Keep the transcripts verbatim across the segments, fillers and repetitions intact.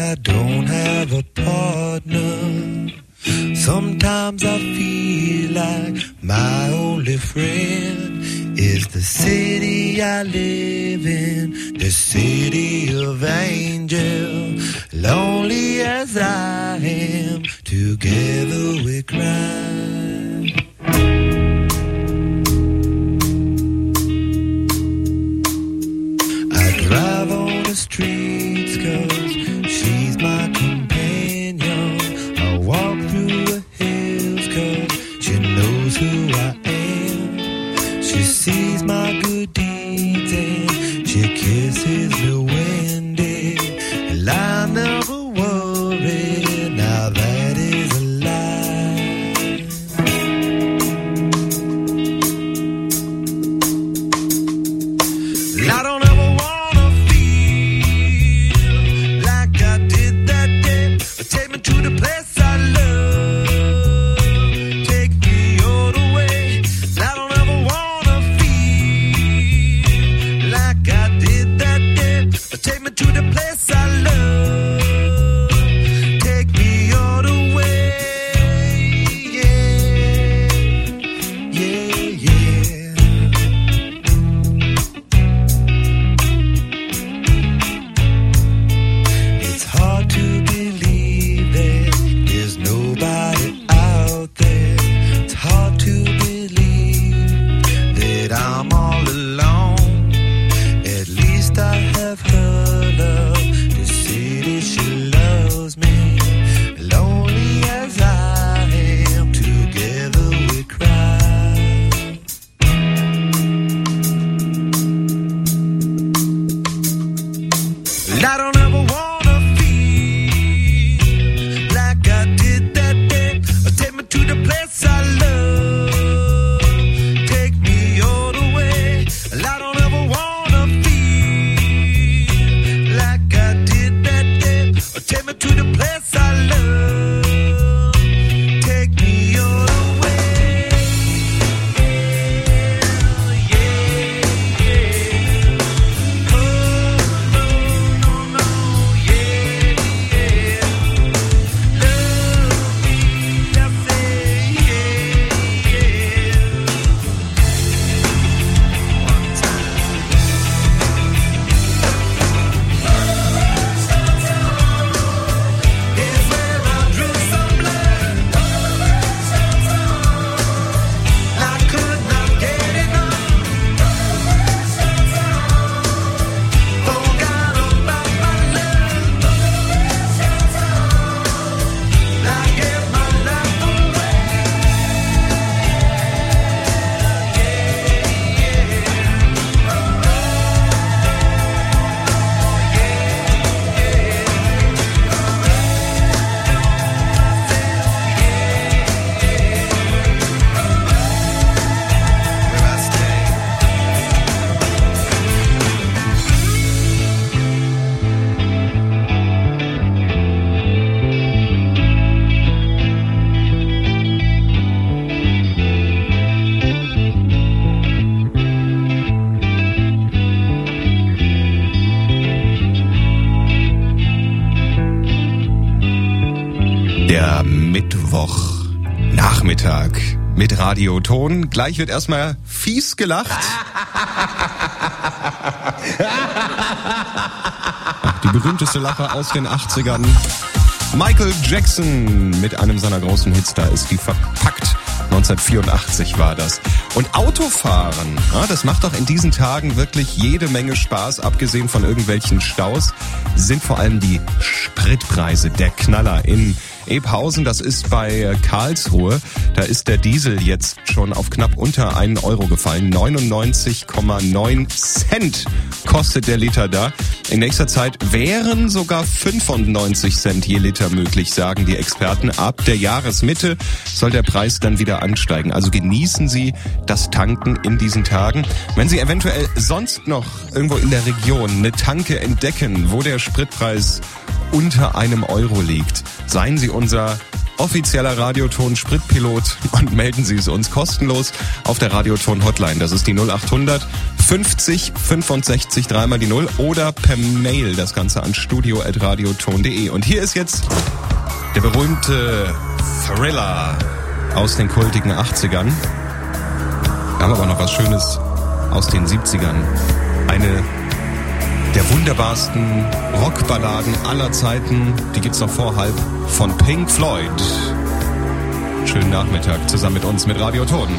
I don't have a partner. Sometimes I feel like my only friend is the city I live in, the city of angels. Lonely as I am, together we cry. I drive on the streets 'cause she's my companion. I walk through the hills 'cause she knows who I am. She sees my good deeds and she kisses me windy. And I never worry, now that is a lie. And I don't ever wanna feel like I did that day. Take me to the place I love. Take me all the way. And I don't ever wanna feel like I did that day. Take me to the place I love. Take me all the way. Yeah, yeah, yeah. It's hard to believe that there's nobody out there. It's hard to believe that I'm all alone. At least I have her love. The city, she loves me. Lonely as I am, together we cry. And I don't ever wanna feel like I did that day. Take me to the place I love. Take me all the way. And I don't ever wanna feel like I did that day. Take me to the place I love. Take me all the way. Yeah, yeah. Oh, no, no, no. Yeah, yeah. Love me, I say, yeah, yeah. One time. Is where I drew some blood. I could not get enough. Forgot about my love. I gave my life away. Where I stay. Der Mittwochnachmittag mit Radioton. Gleich wird erstmal fies gelacht. Die berühmteste Lache aus den achtzigern. Michael Jackson mit einem seiner großen Hits, da ist die verpackt. neunzehnhundertvierundachtzig war das. Und Autofahren, ja, das macht doch in diesen Tagen wirklich jede Menge Spaß. Abgesehen von irgendwelchen Staus sind vor allem die Spritpreise der Knaller in Ebhausen. Das ist bei Karlsruhe. Da ist der Diesel jetzt schon auf knapp unter einen Euro gefallen. neunundneunzig Komma neun Cent kostet der Liter da. In nächster Zeit wären sogar fünfundneunzig Cent je Liter möglich, sagen die Experten. Ab der Jahresmitte soll der Preis dann wieder ansteigen. Also genießen Sie das Tanken in diesen Tagen. Wenn Sie eventuell sonst noch irgendwo in der Region eine Tanke entdecken, wo der Spritpreis unter einem Euro liegt, seien Sie unser offizieller Radioton Spritpilot und melden Sie es uns kostenlos auf der Radioton Hotline. Das ist die null acht hundert fünfzig fünfundsechzig dreimal die null oder per Mail das Ganze an studio at radioton punkt de. Und hier ist jetzt der berühmte Thriller aus den kultigen achtzigern. Wir haben aber noch was Schönes aus den siebzigern. Eine der wunderbarsten Rockballaden aller Zeiten, die gibt's noch vor halb, von Pink Floyd. Schönen Nachmittag zusammen mit uns mit Radio Ton.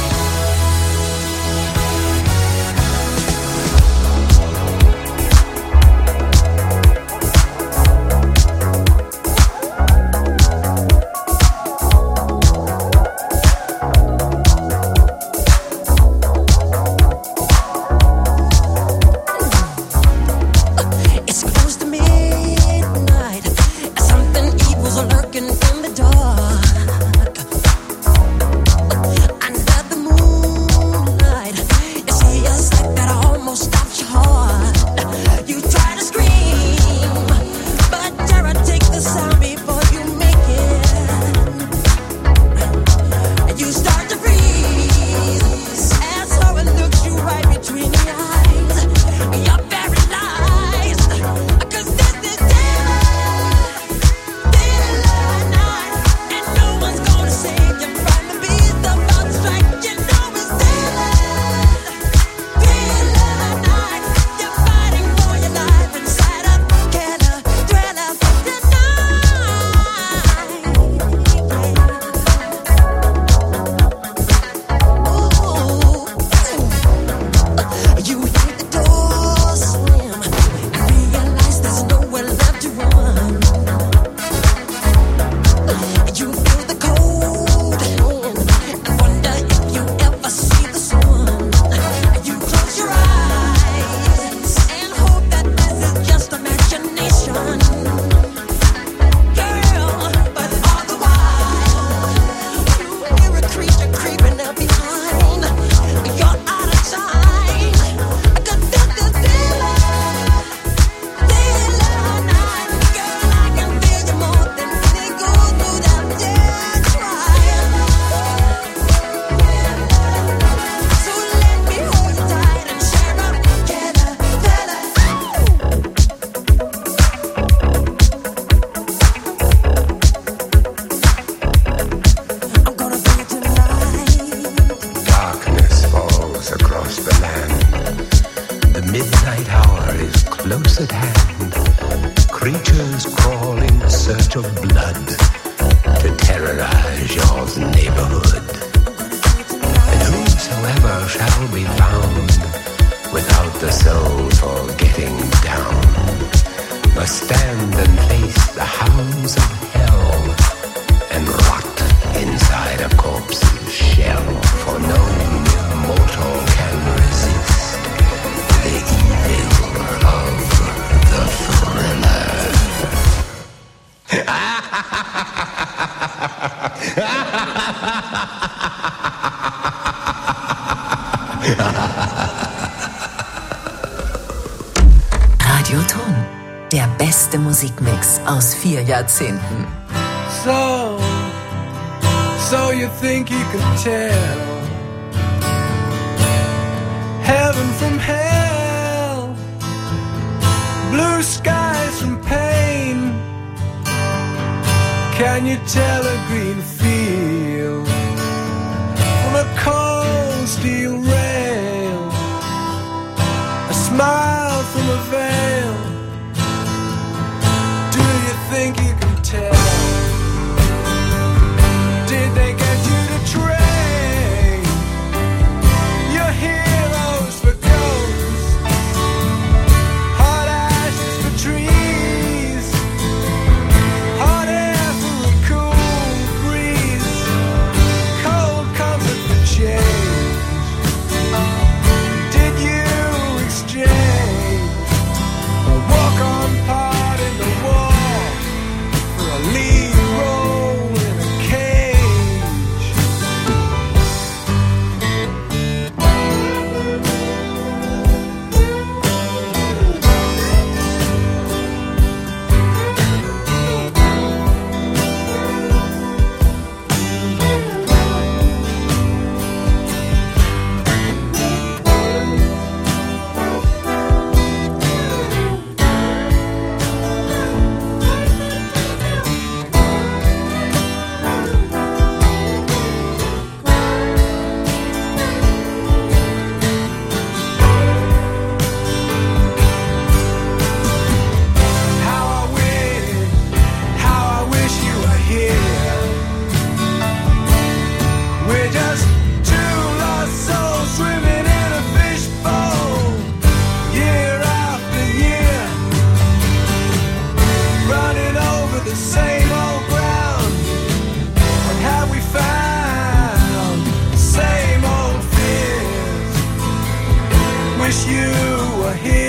Radioton, der beste Musikmix aus vier Jahrzehnten. So, so you think you can tell heaven from hell, blue skies from pain. Can you tell a green field from a cold steel rail, a smile from a veil? Do you think you can tell? Did they get you to train your heroes for ghosts, hot ashes for trees, hot air for a cool breeze, cold comfort for change? Did you exchange a walk-on part in the war the same old ground. What have we found? Same old fears. Wish you were here.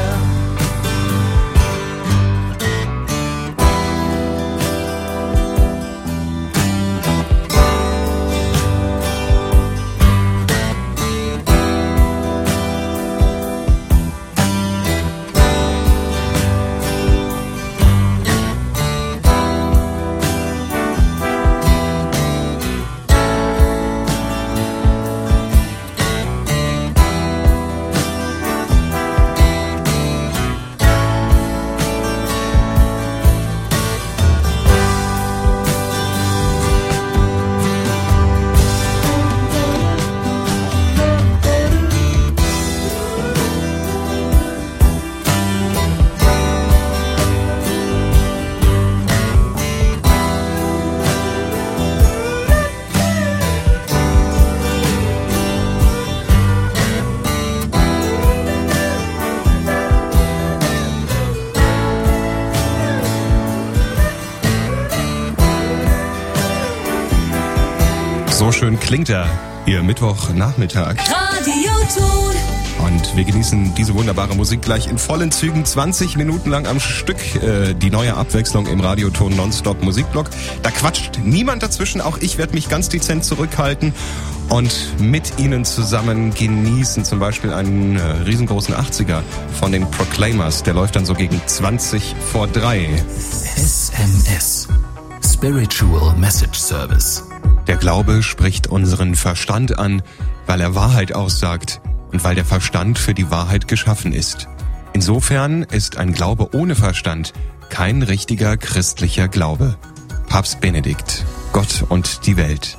So schön klingt er, Ihr Mittwochnachmittag. Radioton. Und wir genießen diese wunderbare Musik gleich in vollen Zügen, zwanzig Minuten lang am Stück. Äh, die neue Abwechslung im Radioton Nonstop Musikblock. Da quatscht niemand dazwischen, auch ich werde mich ganz dezent zurückhalten und mit Ihnen zusammen genießen zum Beispiel einen äh, riesengroßen achtziger von den Proclaimers. Der läuft dann so gegen zwanzig vor drei. S M S. Spiritual Message Service. Der Glaube spricht unseren Verstand an, weil er Wahrheit aussagt und weil der Verstand für die Wahrheit geschaffen ist. Insofern ist ein Glaube ohne Verstand kein richtiger christlicher Glaube. Papst Benedikt, Gott und die Welt.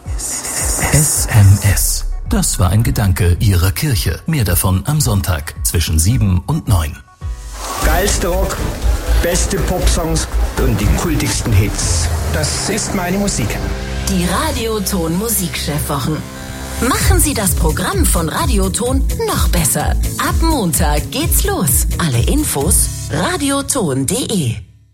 S M S. Das war ein Gedanke Ihrer Kirche. Mehr davon am Sonntag zwischen sieben und neun. Geilster Rock, beste Popsongs und die kultigsten Hits. Das ist meine Musik. Die Radioton Musikchefwochen. Machen Sie das Programm von Radioton noch besser. Ab Montag geht's los. Alle Infos radioton punkt de.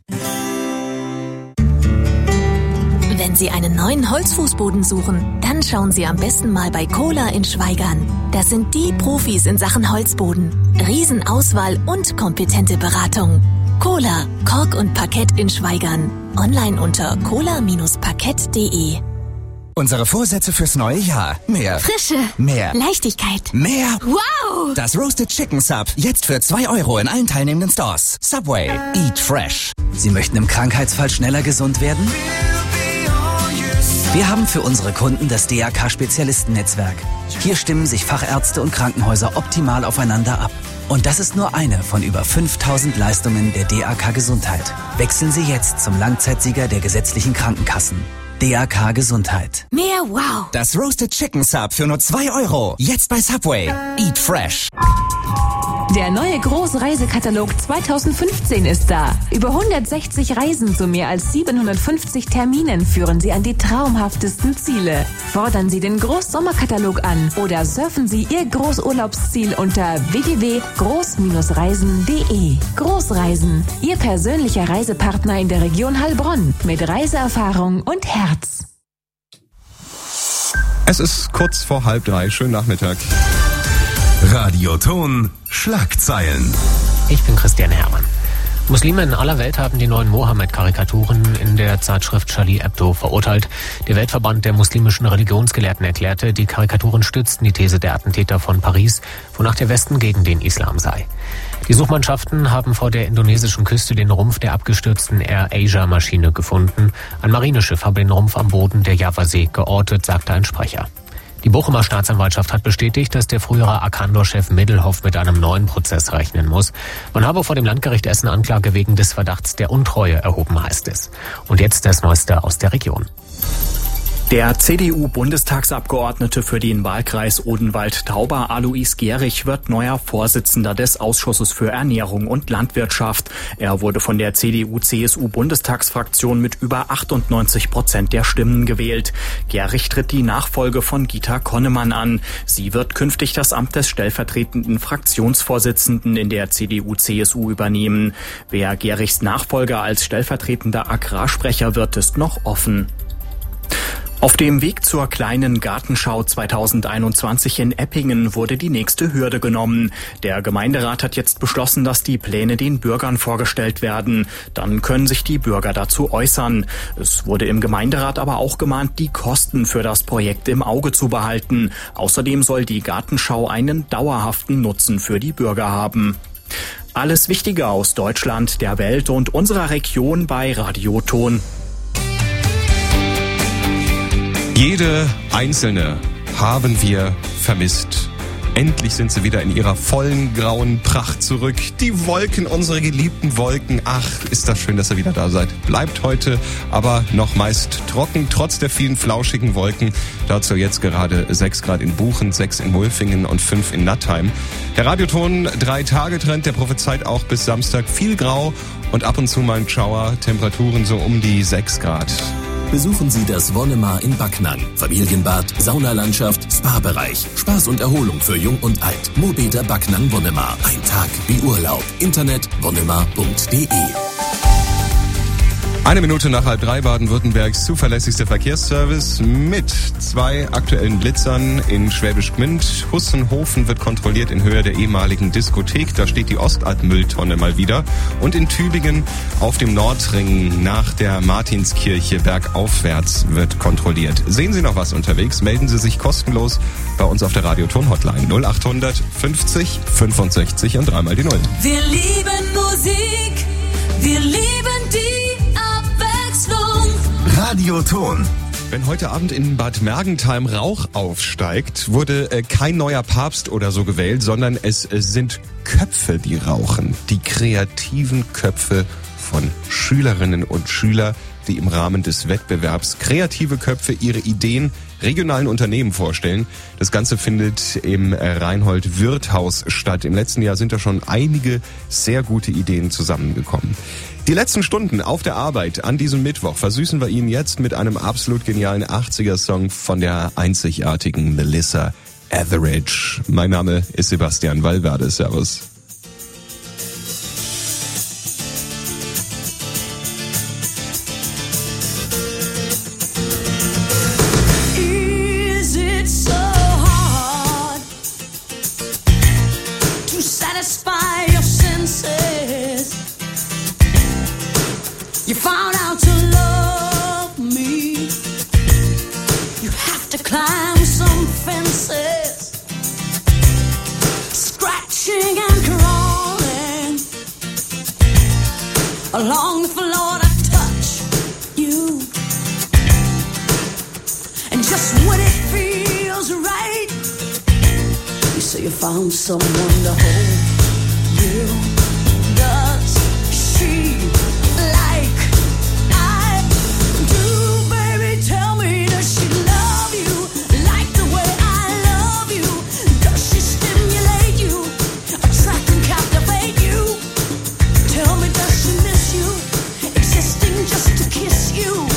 Wenn Sie einen neuen Holzfußboden suchen, dann schauen Sie am besten mal bei Kohler in Schwaigern. Das sind die Profis in Sachen Holzboden. Riesenauswahl und kompetente Beratung. Kohler, Kork und Parkett in Schwaigern. Online unter kohler Bindestrich parkett punkt de. Unsere Vorsätze fürs neue Jahr. Mehr. Frische. Mehr. Leichtigkeit. Mehr. Wow! Das Roasted Chicken Sub. Jetzt für zwei Euro in allen teilnehmenden Stores. Subway. Eat fresh. Sie möchten im Krankheitsfall schneller gesund werden? Wir haben für unsere Kunden das D A K-Spezialistennetzwerk. Hier stimmen sich Fachärzte und Krankenhäuser optimal aufeinander ab. Und das ist nur eine von über fünftausend Leistungen der D A K Gesundheit. Wechseln Sie jetzt zum Langzeitsieger der gesetzlichen Krankenkassen. D A K Gesundheit. Mehr Wow. Das Roasted Chicken Sub für nur zwei Euro. Jetzt bei Subway. Eat fresh. Der neue Großreisekatalog zweitausendfünfzehn ist da. Über hundertsechzig Reisen zu mehr als siebenhundertfünfzig Terminen führen Sie an die traumhaftesten Ziele. Fordern Sie den Großsommerkatalog an oder surfen Sie Ihr Großurlaubsziel unter w w w punkt groß reisen punkt de. Großreisen, Ihr persönlicher Reisepartner in der Region Heilbronn mit Reiseerfahrung und Herz. Es ist kurz vor halb drei. Schönen Nachmittag. Radioton Schlagzeilen. Ich bin Christian Herrmann. Muslime in aller Welt haben die neuen Mohammed-Karikaturen in der Zeitschrift Charlie Hebdo verurteilt. Der Weltverband der muslimischen Religionsgelehrten erklärte, die Karikaturen stützten die These der Attentäter von Paris, wonach der Westen gegen den Islam sei. Die Suchmannschaften haben vor der indonesischen Küste den Rumpf der abgestürzten Air Asia-Maschine gefunden. Ein Marineschiff habe den Rumpf am Boden der Javasee geortet, sagte ein Sprecher. Die Bochumer Staatsanwaltschaft hat bestätigt, dass der frühere Arcandor-Chef Middelhoff mit einem neuen Prozess rechnen muss. Man habe vor dem Landgericht Essen Anklage wegen des Verdachts der Untreue erhoben, heißt es. Und jetzt das Neueste aus der Region. Der C D U-Bundestagsabgeordnete für den Wahlkreis Odenwald-Tauber, Alois Gehrig, wird neuer Vorsitzender des Ausschusses für Ernährung und Landwirtschaft. Er wurde von der C D U-C S U-Bundestagsfraktion mit über achtundneunzig Prozent der Stimmen gewählt. Gehrig tritt die Nachfolge von Gita Konnemann an. Sie wird künftig das Amt des stellvertretenden Fraktionsvorsitzenden in der C D U-C S U übernehmen. Wer Gehrigs Nachfolger als stellvertretender Agrarsprecher wird, ist noch offen. Auf dem Weg zur kleinen Gartenschau zweitausendeinundzwanzig in Eppingen wurde die nächste Hürde genommen. Der Gemeinderat hat jetzt beschlossen, dass die Pläne den Bürgern vorgestellt werden. Dann können sich die Bürger dazu äußern. Es wurde im Gemeinderat aber auch gemahnt, die Kosten für das Projekt im Auge zu behalten. Außerdem soll die Gartenschau einen dauerhaften Nutzen für die Bürger haben. Alles Wichtige aus Deutschland, der Welt und unserer Region bei Radioton. Jede einzelne haben wir vermisst. Endlich sind sie wieder in ihrer vollen grauen Pracht zurück. Die Wolken, unsere geliebten Wolken. Ach, ist das schön, dass ihr wieder da seid. Bleibt heute aber noch meist trocken, trotz der vielen flauschigen Wolken. Dazu jetzt gerade sechs Grad in Buchen, sechs in Mulfingen und fünf in Nattheim. Der Radioton Drei-Tage-Trend, der prophezeit auch bis Samstag viel Grau und ab und zu mal ein Schauer. Temperaturen so um die sechs Grad. Besuchen Sie das Wonnemar in Backnang. Familienbad, Saunalandschaft, Spa-Bereich. Spaß und Erholung für Jung und Alt. Morbeder Backnang Wonnemar. Ein Tag wie Urlaub. Internet wonnemar punkt de. Eine Minute nach halb drei, Baden-Württembergs zuverlässigster Verkehrsservice mit zwei aktuellen Blitzern in Schwäbisch Gmünd. Hussenhofen wird kontrolliert in Höhe der ehemaligen Diskothek. Da steht die Ostalb-Mülltonne mal wieder. Und in Tübingen auf dem Nordring nach der Martinskirche bergaufwärts wird kontrolliert. Sehen Sie noch was unterwegs? Melden Sie sich kostenlos bei uns auf der Radioton-Hotline null achthundert fünfzig fünfundsechzig und dreimal die Null. Wir lieben Musik, wir lieben die Radioton. Wenn heute Abend in Bad Mergentheim Rauch aufsteigt, wurde äh, kein neuer Papst oder so gewählt, sondern es äh, sind Köpfe, die rauchen. Die kreativen Köpfe von Schülerinnen und Schülern, die im Rahmen des Wettbewerbs kreative Köpfe ihre Ideen regionalen Unternehmen vorstellen. Das Ganze findet im Reinhold-Wirth-Haus statt. Im letzten Jahr sind da schon einige sehr gute Ideen zusammengekommen. Die letzten Stunden auf der Arbeit an diesem Mittwoch versüßen wir Ihnen jetzt mit einem absolut genialen achtziger-Song von der einzigartigen Melissa Etheridge. Mein Name ist Sebastian Wallwerde. Servus. You found out to love me. You have to climb some fences, scratching and crawling along the floor to touch you. And just when it feels right, you say you found someone to hold you. Does she like I do, baby? Tell me, does she love you like the way I love you? Does she stimulate you, attract and captivate you? Tell me, does she miss you, existing just to kiss you?